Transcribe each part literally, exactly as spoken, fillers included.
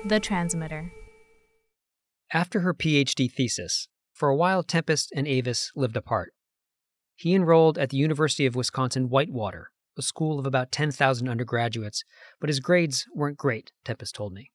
The Transmitter. After her PhD thesis, for a while Tempest and Avis lived apart. He enrolled at the University of Wisconsin-Whitewater, a school of about ten thousand undergraduates, but his grades weren't great, Tempest told me.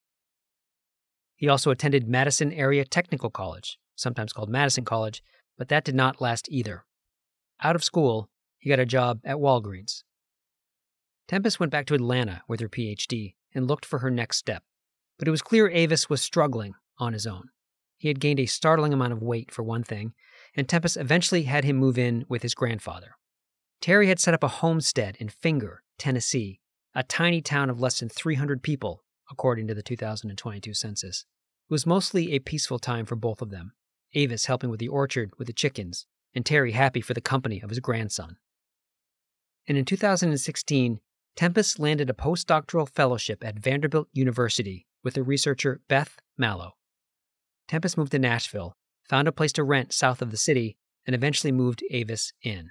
He also attended Madison Area Technical College, sometimes called Madison College, but that did not last either. Out of school, he got a job at Walgreens. Tempest went back to Atlanta with her PhD and looked for her next step, but it was clear Avis was struggling on his own. He had gained a startling amount of weight, for one thing, and Tempest eventually had him move in with his grandfather. Terry had set up a homestead in Finger, Tennessee, a tiny town of less than three hundred people, according to the two thousand twenty-two census. It was mostly a peaceful time for both of them, Avis helping with the orchard with the chickens, and Terry happy for the company of his grandson. And in two thousand sixteen, Tempest landed a postdoctoral fellowship at Vanderbilt University with the researcher Beth Mallow. Tempest moved to Nashville, found a place to rent south of the city, and eventually moved Avis in.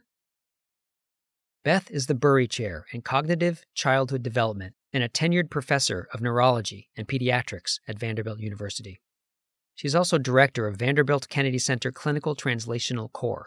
Beth is the Burry Chair in Cognitive Childhood Development and a tenured professor of neurology and pediatrics at Vanderbilt University. She's also director of Vanderbilt Kennedy Center Clinical Translational Core.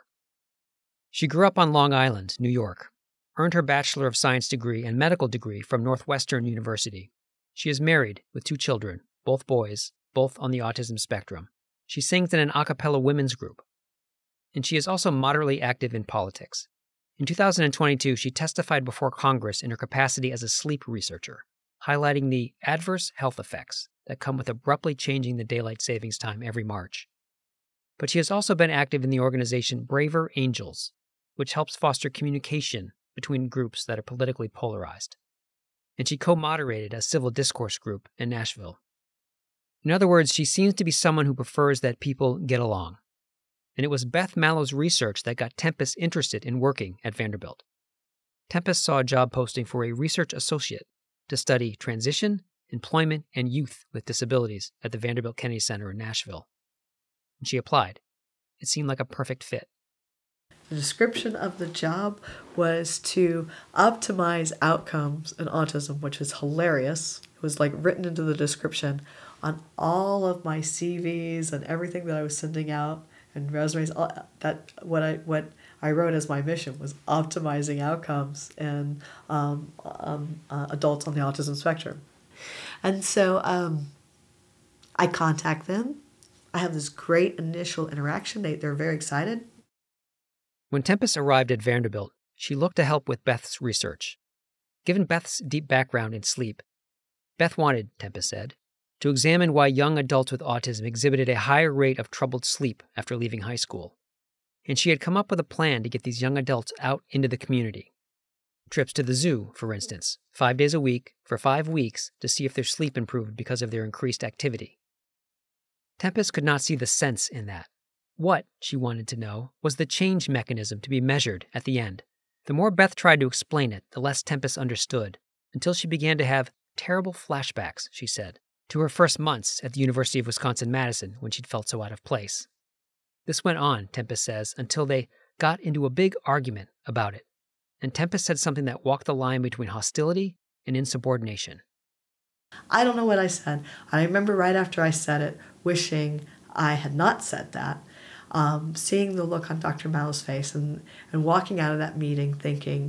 She grew up on Long Island, New York, earned her Bachelor of Science degree and medical degree from Northwestern University. She is married with two children, both boys, both on the autism spectrum. She sings in an a cappella women's group. And she is also moderately active in politics. In two thousand twenty-two, she testified before Congress in her capacity as a sleep researcher, highlighting the adverse health effects that come with abruptly changing the daylight savings time every March. But she has also been active in the organization Braver Angels, which helps foster communication between groups that are politically polarized. And she co-moderated a civil discourse group in Nashville. In other words, she seems to be someone who prefers that people get along. And it was Beth Mallow's research that got Tempest interested in working at Vanderbilt. Tempest saw a job posting for a research associate to study transition, employment, and youth with disabilities at the Vanderbilt Kennedy Center in Nashville. And she applied. It seemed like a perfect fit. The description of the job was to optimize outcomes in autism, which is hilarious. It was like written into the description on all of my C Vs and everything that I was sending out and resumes. All, that what I what I wrote as my mission was optimizing outcomes in um, um, uh, adults on the autism spectrum. And so um, I contact them. I have this great initial interaction. They they're very excited. When Tempest arrived at Vanderbilt, she looked to help with Beth's research. Given Beth's deep background in sleep, Beth wanted, Tempest said, to examine why young adults with autism exhibited a higher rate of troubled sleep after leaving high school. And she had come up with a plan to get these young adults out into the community. Trips to the zoo, for instance, five days a week for five weeks to see if their sleep improved because of their increased activity. Tempest could not see the sense in that. What, she wanted to know, was the change mechanism to be measured at the end. The more Beth tried to explain it, the less Tempest understood, until she began to have terrible flashbacks, she said, to her first months at the University of Wisconsin-Madison when she'd felt so out of place. This went on, Tempest says, until they got into a big argument about it, and Tempest said something that walked the line between hostility and insubordination. I don't know what I said. I remember right after I said it, wishing I had not said that, um, seeing the look on Doctor Mallow's face and, and walking out of that meeting thinking,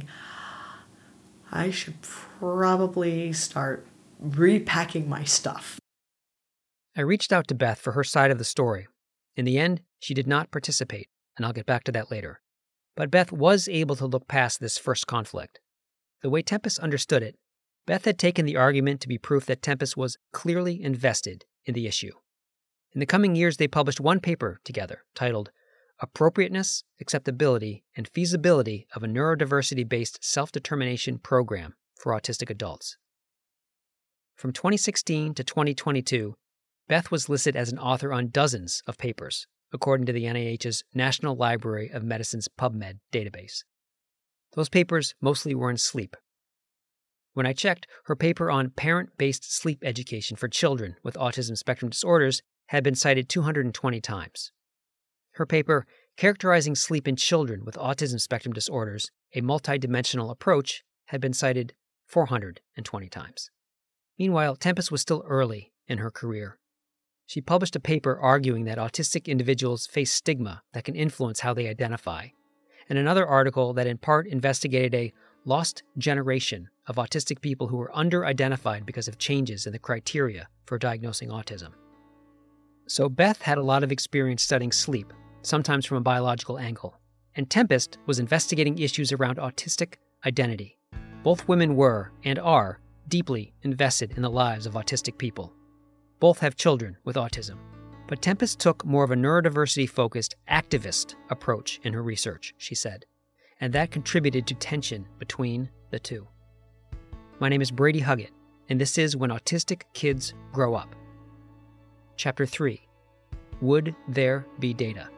I should probably start repacking my stuff. I reached out to Beth for her side of the story. In the end, she did not participate, and I'll get back to that later. But Beth was able to look past this first conflict. The way Tempest understood it, Beth had taken the argument to be proof that Tempest was clearly invested in the issue. In the coming years, they published one paper together titled Appropriateness, Acceptability, and Feasibility of a Neurodiversity-Based Self-Determination Program for Autistic Adults. From twenty sixteen to twenty twenty-two, Beth was listed as an author on dozens of papers, according to the N I H's National Library of Medicine's PubMed database. Those papers mostly were in sleep. When I checked, her paper on parent-based sleep education for children with autism spectrum disorders had been cited two hundred twenty times. Her paper, Characterizing Sleep in Children with Autism Spectrum Disorders, a Multidimensional Approach, had been cited four hundred twenty times. Meanwhile, Tempest was still early in her career. She published a paper arguing that autistic individuals face stigma that can influence how they identify, and another article that in part investigated a lost generation of autistic people who were under-identified because of changes in the criteria for diagnosing autism. So Beth had a lot of experience studying sleep, sometimes from a biological angle, and Tempest was investigating issues around autistic identity. Both women were, and are, deeply invested in the lives of autistic people. Both have children with autism. But Tempest took more of a neurodiversity-focused, activist approach in her research, she said, and that contributed to tension between the two. My name is Brady Huggett, and this is When Autistic Kids Grow Up. Chapter three, Would There Be Data?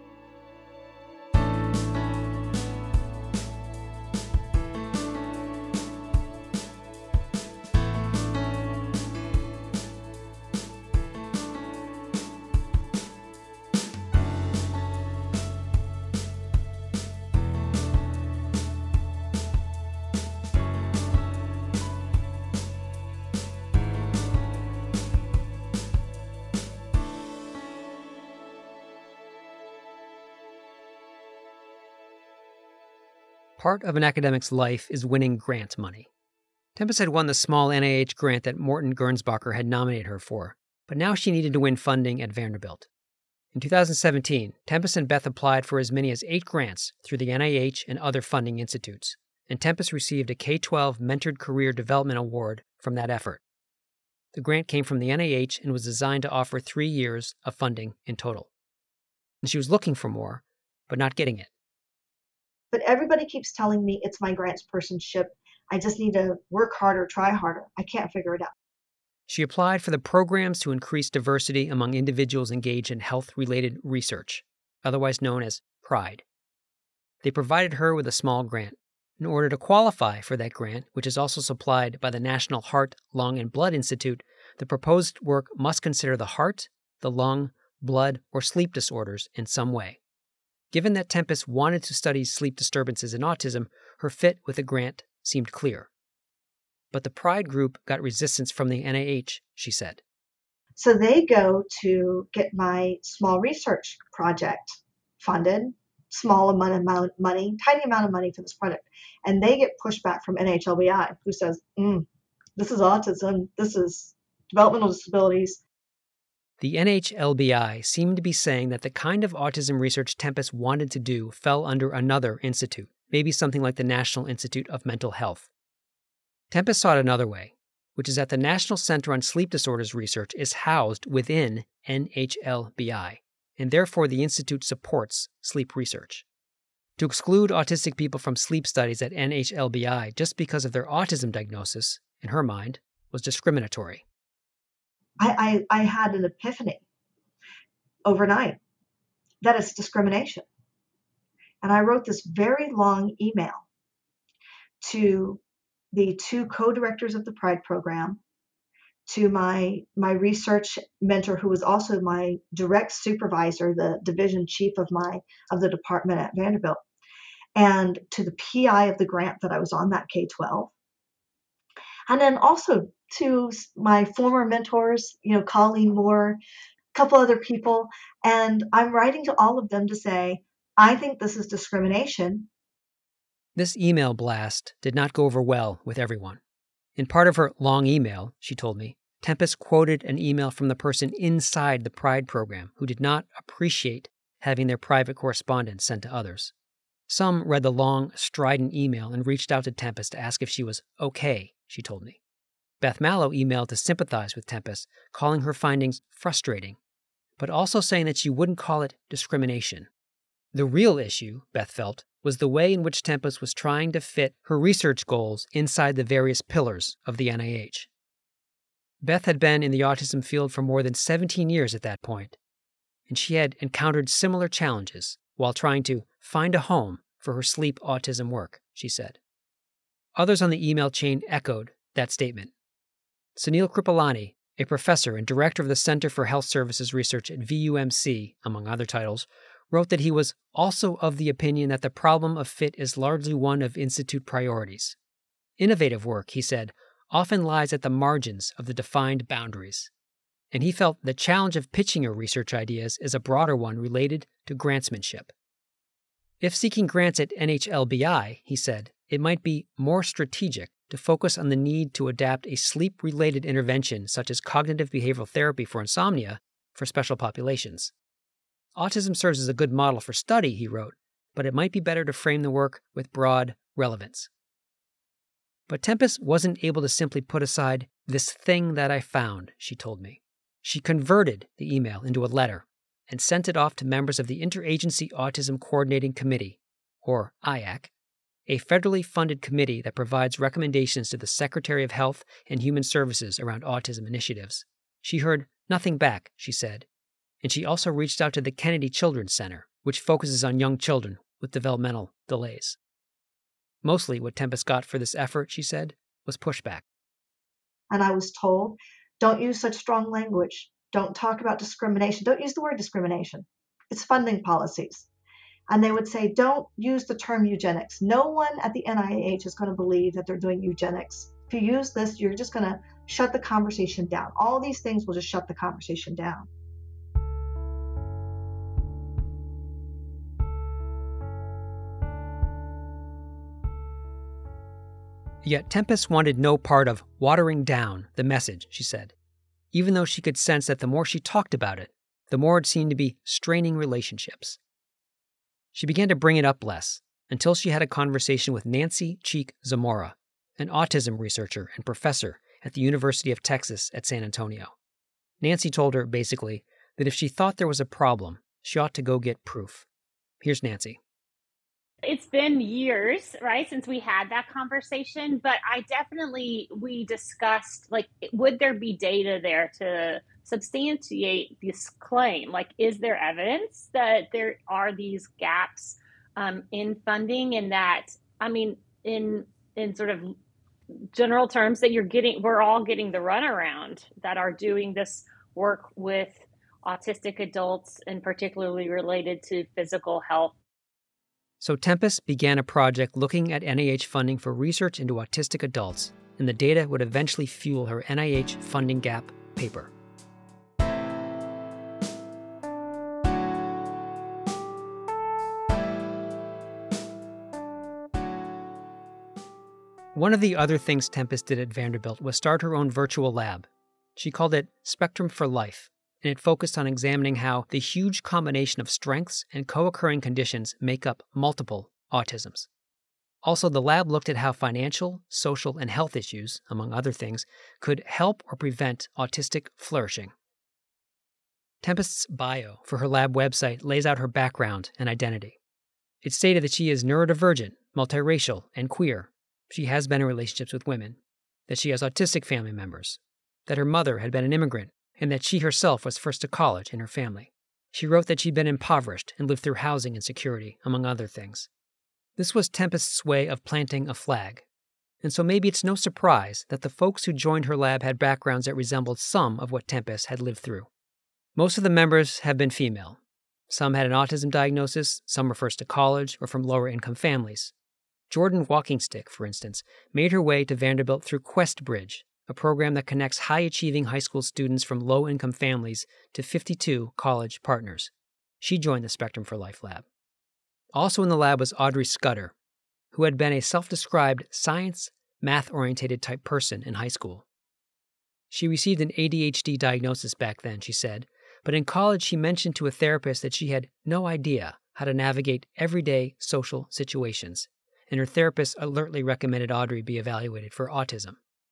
Part of an academic's life is winning grant money. Tempest had won the small N I H grant that Morton Gernsbacher had nominated her for, but now she needed to win funding at Vanderbilt. In two thousand seventeen, Tempest and Beth applied for as many as eight grants through the N I H and other funding institutes, and Tempest received a K twelve Mentored Career Development Award from that effort. The grant came from the N I H and was designed to offer three years of funding in total. And she was looking for more, but not getting it. But everybody keeps telling me it's my grantspersonship. I just need to work harder, try harder. I can't figure it out. She applied for the Programs to Increase Diversity Among Individuals Engaged in Health-Related Research, otherwise known as PRIDE. They provided her with a small grant. In order to qualify for that grant, which is also supplied by the National Heart, Lung, and Blood Institute, the proposed work must consider the heart, the lung, blood, or sleep disorders in some way. Given that Tempest wanted to study sleep disturbances in autism, her fit with the grant seemed clear. But the PRIDE group got resistance from the N I H, she said. So they go to get my small research project funded, small amount of money, tiny amount of money for this project, and they get pushback from N H L B I, who says, mm, this is autism, this is developmental disabilities. The N H L B I seemed to be saying that the kind of autism research Tempest wanted to do fell under another institute, maybe something like the National Institute of Mental Health. Tempest saw it another way, which is that the National Center on Sleep Disorders Research is housed within N H L B I, and therefore the institute supports sleep research. To exclude autistic people from sleep studies at N H L B I just because of their autism diagnosis, in her mind, was discriminatory. I, I, I had an epiphany overnight that it's discrimination. And I wrote this very long email to the two co-directors of the PRIDE program, to my, my research mentor, who was also my direct supervisor, the division chief of my of the department at Vanderbilt, and to the P I of the grant that I was on, that K twelve. And then also to my former mentors, you know, Colleen Moore, a couple other people. And I'm writing to all of them to say, I think this is discrimination. This email blast did not go over well with everyone. In part of her long email, she told me, Tempest quoted an email from the person inside the PRIDE program who did not appreciate having their private correspondence sent to others. Some read the long, strident email and reached out to Tempest to ask if she was okay, she told me. Beth Mallow emailed to sympathize with Tempest, calling her findings frustrating, but also saying that she wouldn't call it discrimination. The real issue, Beth felt, was the way in which Tempest was trying to fit her research goals inside the various pillars of the N I H. Beth had been in the autism field for more than seventeen years at that point, and she had encountered similar challenges while trying to find a home for her sleep autism work, she said. Others on the email chain echoed that statement. Sunil Kripalani, a professor and director of the Center for Health Services Research at V U M C, among other titles, wrote that he was also of the opinion that the problem of fit is largely one of institute priorities. Innovative work, he said, often lies at the margins of the defined boundaries. and he felt the challenge of pitching her research ideas is a broader one related to grantsmanship. If seeking grants at N H L B I, he said, it might be more strategic to focus on the need to adapt a sleep-related intervention such as cognitive behavioral therapy for insomnia for special populations. Autism serves as a good model for study, he wrote, but it might be better to frame the work with broad relevance. But Tempest wasn't able to simply put aside this thing that I found, she told me. She converted the email into a letter and sent it off to members of the Interagency Autism Coordinating Committee, or I A C, a federally funded committee that provides recommendations to the Secretary of Health and Human Services around autism initiatives. She heard nothing back, she said, and she also reached out to the Kennedy Children's Center, which focuses on young children with developmental delays. Mostly what Tempest got for this effort, she said, was pushback. And I was told, don't use such strong language. Don't talk about discrimination. Don't use the word discrimination. It's funding policies. And they would say, don't use the term eugenics. No one at the N I H is going to believe that they're doing eugenics. If you use this, you're just going to shut the conversation down. All these things will just shut the conversation down. Yet Tempest wanted no part of watering down the message, she said, even though she could sense that the more she talked about it, the more it seemed to be straining relationships. She began to bring it up less, until she had a conversation with Nancy Cheek Zamora, an autism researcher and professor at the University of Texas at San Antonio. Nancy told her, basically, that if she thought there was a problem, she ought to go get proof. Here's Nancy. It's been years, right, since we had that conversation, but I definitely, we discussed, like, would there be data there to substantiate this claim? Like, is there evidence that there are these gaps um, in funding, and that, I mean, in in sort of general terms, that you're getting, we're all getting the runaround that are doing this work with autistic adults, and particularly related to physical health. So Tempest began a project looking at N I H funding for research into autistic adults, and the data would eventually fuel her N I H funding gap paper. One of the other things Tempest did at Vanderbilt was start her own virtual lab. She called it Spectrum for Life, and it focused on examining how the huge combination of strengths and co-occurring conditions make up multiple autisms. Also, the lab looked at how financial, social, and health issues, among other things, could help or prevent autistic flourishing. Tempest's bio for her lab website lays out her background and identity. It stated that she is neurodivergent, multiracial, and queer. She has been in relationships with women, that she has autistic family members, that her mother had been an immigrant, and that she herself was first to college in her family. She wrote that she'd been impoverished and lived through housing insecurity, among other things. This was Tempest's way of planting a flag. And so maybe it's no surprise that the folks who joined her lab had backgrounds that resembled some of what Tempest had lived through. Most of the members have been female. Some had an autism diagnosis, some were first to college or from lower-income families. Jordan Walkingstick, for instance, made her way to Vanderbilt through Quest Bridge, a program that connects high-achieving high school students from low-income families to fifty-two college partners. She joined the Spectrum for Life lab. Also in the lab was Audrey Scudder, who had been a self-described science, math-orientated type person in high school. She received an A D H D diagnosis back then, she said, but in college she mentioned to a therapist that she had no idea how to navigate everyday social situations, and her therapist alertly recommended Audrey be evaluated for autism.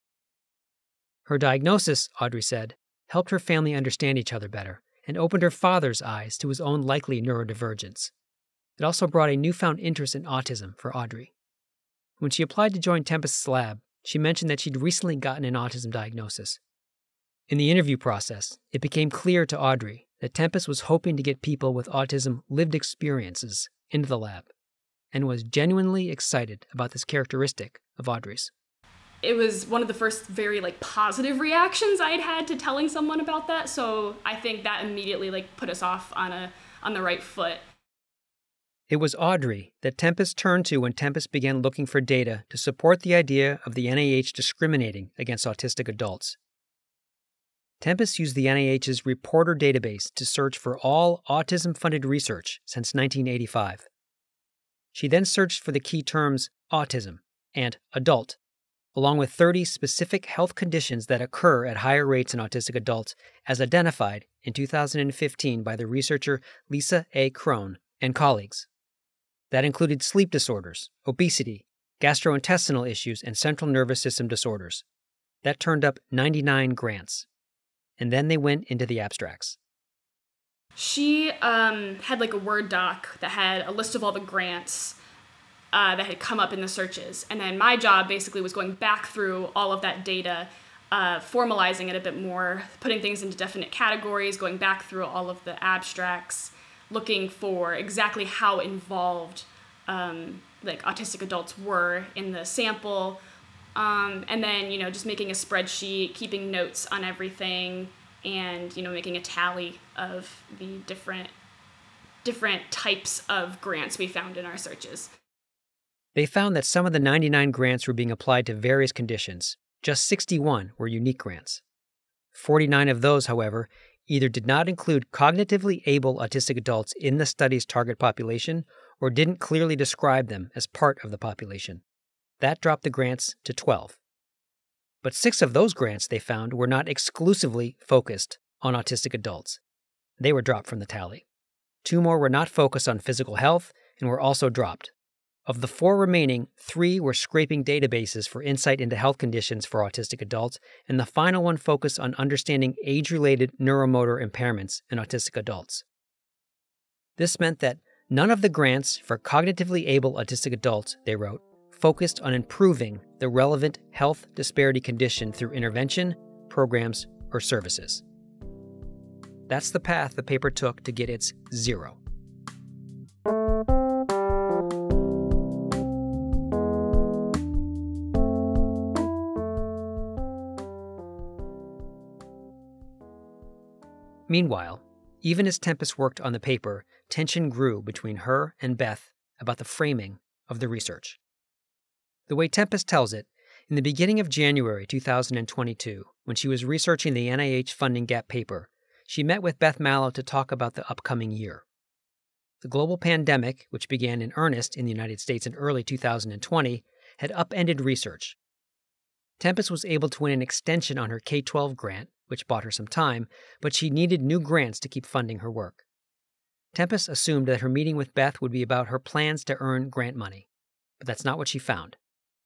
Her diagnosis, Audrey said, helped her family understand each other better and opened her father's eyes to his own likely neurodivergence. It also brought a newfound interest in autism for Audrey. When she applied to join Tempest's lab, she mentioned that she'd recently gotten an autism diagnosis. In the interview process, it became clear to Audrey that Tempest was hoping to get people with autism lived experiences into the lab and was genuinely excited about this characteristic of Audrey's. It was one of the first very like positive reactions I'd had to telling someone about that, so I think that immediately like put us off on a on the right foot. It was Audrey that Tempest turned to when Tempest began looking for data to support the idea of the N I H discriminating against autistic adults. Tempest used the N I H's reporter database to search for all autism-funded research since nineteen eighty-five. She then searched for the key terms autism and adult, along with thirty specific health conditions that occur at higher rates in autistic adults as identified in two thousand fifteen by the researcher Lisa A. Crone and colleagues. That included sleep disorders, obesity, gastrointestinal issues, and central nervous system disorders. That turned up ninety-nine grants. And then they went into the abstracts. She um, had like a Word doc that had a list of all the grants uh, that had come up in the searches. And then my job basically was going back through all of that data, uh, formalizing it a bit more, putting things into definite categories, going back through all of the abstracts, looking for exactly how involved um, like autistic adults were in the sample. Um, and then, you know, just making a spreadsheet, keeping notes on everything, and, you know, making a tally of the different different types of grants we found in our searches. They found that some of the ninety-nine grants were being applied to various conditions. Just sixty-one were unique grants. forty-nine of those, however, either did not include cognitively able autistic adults in the study's target population or didn't clearly describe them as part of the population. That dropped the grants to twelve. But six of those grants, they found, were not exclusively focused on autistic adults. They were dropped from the tally. Two more were not focused on physical health and were also dropped. Of the four remaining, three were scraping databases for insight into health conditions for autistic adults, and the final one focused on understanding age-related neuromotor impairments in autistic adults. This meant that none of the grants for cognitively able autistic adults, they wrote, focused on improving the relevant health disparity condition through intervention, programs, or services. That's the path the paper took to get its zero. Meanwhile, even as Tempest worked on the paper, tension grew between her and Beth about the framing of the research. The way Tempest tells it, in the beginning of January two thousand twenty-two, when she was researching the N I H funding gap paper, she met with Beth Mallow to talk about the upcoming year. The global pandemic, which began in earnest in the United States in early two thousand twenty, had upended research. Tempest was able to win an extension on her K twelve grant, which bought her some time, but she needed new grants to keep funding her work. Tempest assumed that her meeting with Beth would be about her plans to earn grant money, but that's not what she found.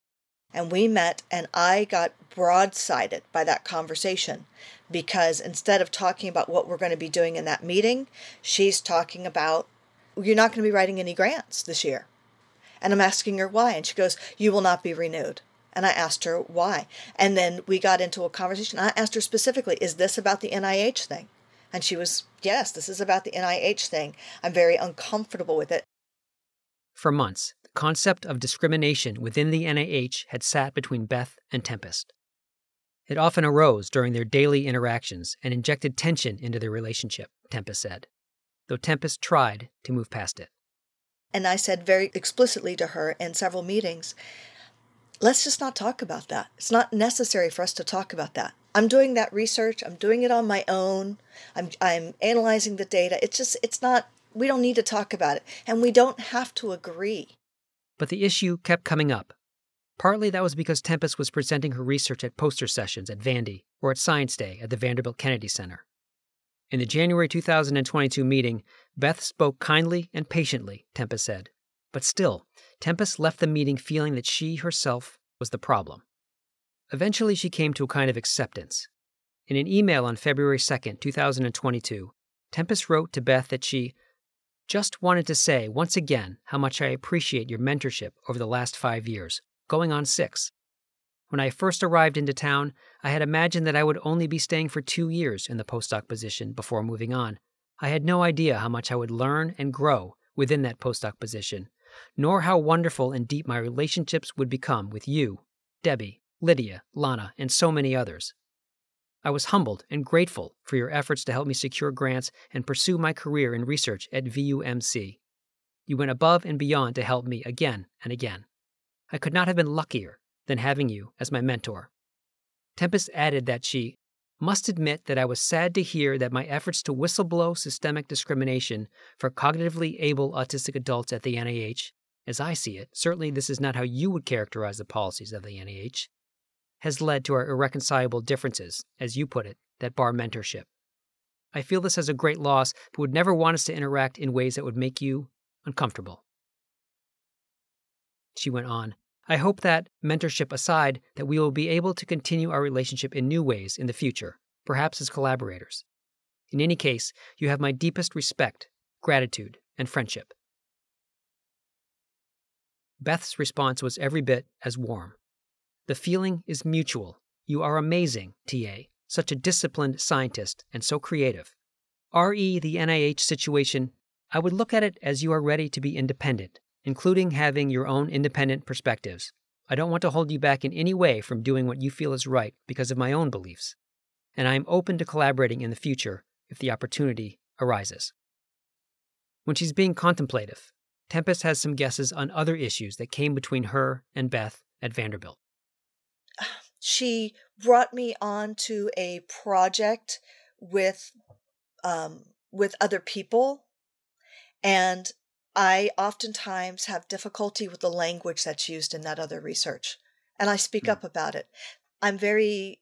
And we met, and I got broadsided by that conversation because instead of talking about what we're going to be doing in that meeting, she's talking about, you're not going to be writing any grants this year. And I'm asking her why, and she goes, you will not be renewed. And I asked her why. And then we got into a conversation. I asked her specifically, is this about the N I H thing? And she was, yes, this is about the N I H thing. I'm very uncomfortable with it. For months, the concept of discrimination within the N I H had sat between Beth and Tempest. It often arose during their daily interactions and injected tension into their relationship, Tempest said, though Tempest tried to move past it. And I said very explicitly to her in several meetings, let's just not talk about that. It's not necessary for us to talk about that. I'm doing that research. I'm doing it on my own. I'm I'm analyzing the data. It's just, it's not, we don't need to talk about it. And we don't have to agree. But the issue kept coming up. Partly that was because Tempest was presenting her research at poster sessions at Vandy or at Science Day at the Vanderbilt Kennedy Center. In the January two thousand twenty-two meeting, Beth spoke kindly and patiently, Tempest said. But still, Tempest left the meeting feeling that she herself was the problem. Eventually, she came to a kind of acceptance. In an email on February second, two thousand twenty-two, Tempest wrote to Beth that she just wanted to say once again how much I appreciate your mentorship over the last five years, going on six. When I first arrived into town, I had imagined that I would only be staying for two years in the postdoc position before moving on. I had no idea how much I would learn and grow within that postdoc position, nor how wonderful and deep my relationships would become with you, Debbie, Lydia, Lana, and so many others. I was humbled and grateful for your efforts to help me secure grants and pursue my career in research at V U M C. You went above and beyond to help me again and again. I could not have been luckier than having you as my mentor. Tempest added that she must admit that I was sad to hear that my efforts to whistleblow systemic discrimination for cognitively able autistic adults at the N I H, as I see it, certainly this is not how you would characterize the policies of the N I H, has led to our irreconcilable differences, as you put it, that bar mentorship. I feel this as a great loss, but would never want us to interact in ways that would make you uncomfortable. She went on, I hope that, mentorship aside, that we will be able to continue our relationship in new ways in the future, perhaps as collaborators. In any case, you have my deepest respect, gratitude, and friendship. Beth's response was every bit as warm. The feeling is mutual. You are amazing, T A, such a disciplined scientist and so creative. R E the N I H situation, I would look at it as you are ready to be independent, including having your own independent perspectives. I don't want to hold you back in any way from doing what you feel is right because of my own beliefs, and I am open to collaborating in the future if the opportunity arises. When she's being contemplative, Tempest has some guesses on other issues that came between her and Beth at Vanderbilt. She brought me on to a project with um, with other people, and I oftentimes have difficulty with the language that's used in that other research, and I speak mm. up about it. I'm very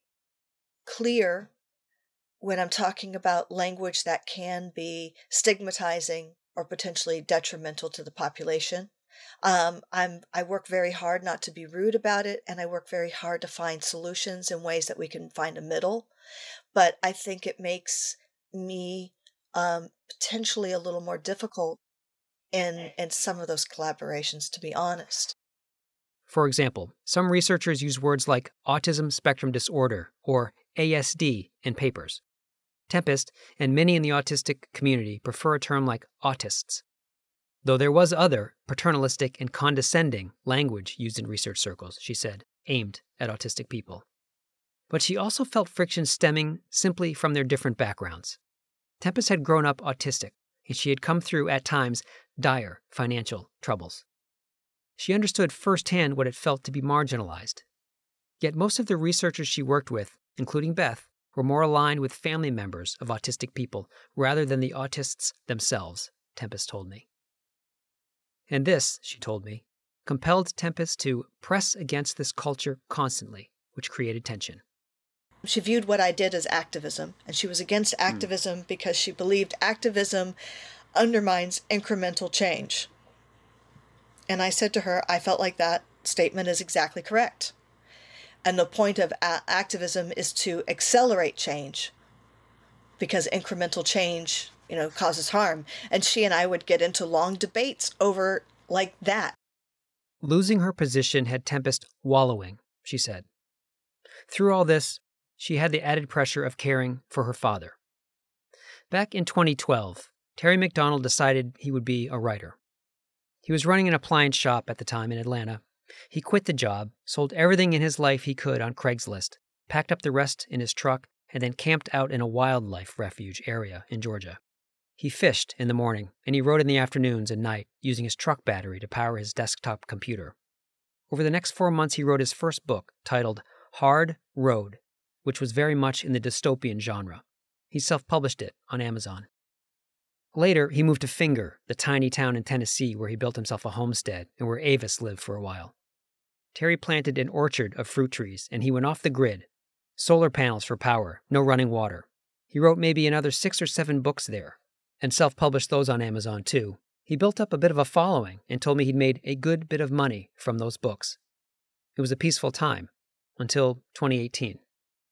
clear when I'm talking about language that can be stigmatizing or potentially detrimental to the population. Um, I'm I work very hard not to be rude about it, and I work very hard to find solutions in ways that we can find a middle. But I think it makes me um, potentially a little more difficult in in some of those collaborations, to be honest. For example, some researchers use words like autism spectrum disorder or A S D in papers. Tempest and many in the autistic community prefer a term like autists, though there was other paternalistic and condescending language used in research circles, she said, aimed at autistic people. But she also felt friction stemming simply from their different backgrounds. Tempest had grown up autistic, and she had come through, at times, dire financial troubles. She understood firsthand what it felt to be marginalized. Yet most of the researchers she worked with, including Beth, were more aligned with family members of autistic people rather than the autists themselves, Tempest told me. And this, she told me, compelled Tempest to press against this culture constantly, which created tension. She viewed what I did as activism, and she was against activism mm. because she believed activism undermines incremental change. And I said to her, I felt like that statement is exactly correct. And the point of a- activism is to accelerate change, because incremental change, you know, causes harm. And she and I would get into long debates over like that. Losing her position had Tempest wallowing, she said. Through all this, she had the added pressure of caring for her father. Back in twenty twelve, Terry McDonald decided he would be a writer. He was running an appliance shop at the time in Atlanta. He quit the job, sold everything in his life he could on Craigslist, packed up the rest in his truck, and then camped out in a wildlife refuge area in Georgia. He fished in the morning, and he wrote in the afternoons and night, using his truck battery to power his desktop computer. Over the next four months, he wrote his first book, titled Hard Road, which was very much in the dystopian genre. He self-published it on Amazon. Later, he moved to Finger, the tiny town in Tennessee where he built himself a homestead and where Avis lived for a while. Terry planted an orchard of fruit trees, and he went off the grid. Solar panels for power, no running water. He wrote maybe another six or seven books there, and self-published those on Amazon too. He built up a bit of a following and told me he'd made a good bit of money from those books. It was a peaceful time, until twenty eighteen.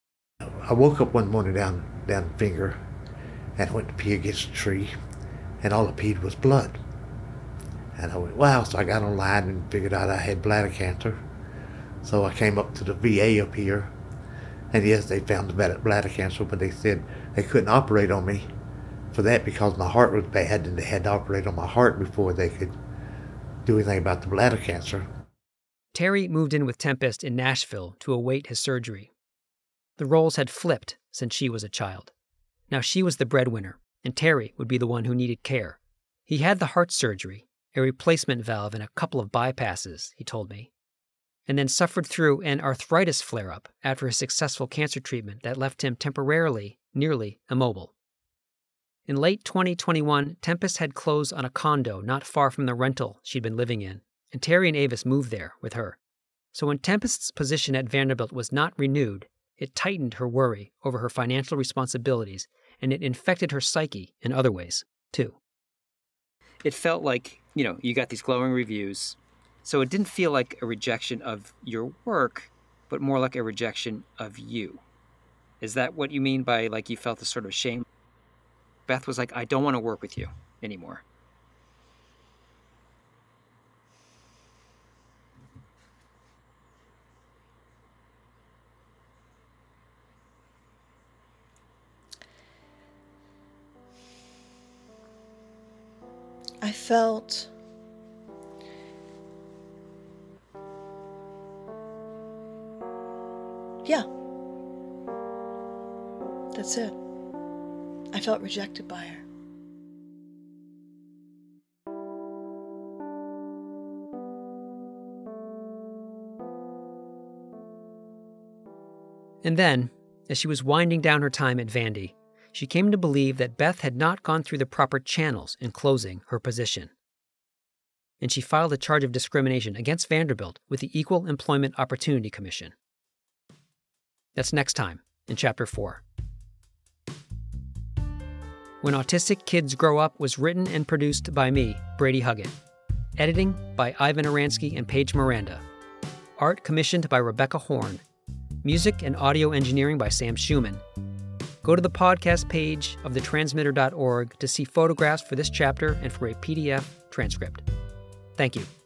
I woke up one morning down down Finger and went to pee against a tree, and all I peed was blood. And I went, wow, so I got online and figured out I had bladder cancer. So I came up to the V A up here, and yes, they found the bladder cancer, but they said they couldn't operate on me for that because my heart was bad, and they had to operate on my heart before they could do anything about the bladder cancer. Terry moved in with Tempest in Nashville to await his surgery. The roles had flipped since she was a child. Now she was the breadwinner, and Terry would be the one who needed care. He had the heart surgery, a replacement valve, and a couple of bypasses, he told me. and then suffered through an arthritis flare-up after a successful cancer treatment that left him temporarily nearly immobile. In late twenty twenty-one, Tempest had closed on a condo not far from the rental she'd been living in, and Terry and Avis moved there with her. So when Tempest's position at Vanderbilt was not renewed, it tightened her worry over her financial responsibilities, and it infected her psyche in other ways, too. It felt like, you know, you got these glowing reviews, so it didn't feel like a rejection of your work, but more like a rejection of you. Is that what you mean by, like, you felt this sort of shame? Beth was like, I don't want to work with you anymore. I felt yeah, that's it. I felt rejected by her. And then, as she was winding down her time at Vandy, she came to believe that Beth had not gone through the proper channels in closing her position. And she filed a charge of discrimination against Vanderbilt with the Equal Employment Opportunity Commission. That's next time in Chapter four. When Autistic Kids Grow Up was written and produced by me, Brady Huggett. Editing by Ivan Aransky and Paige Miranda. Art commissioned by Rebecca Horn. Music and audio engineering by Sam Schumann. Go to the podcast page of the transmitter dot org to see photographs for this chapter and for a P D F transcript. Thank you.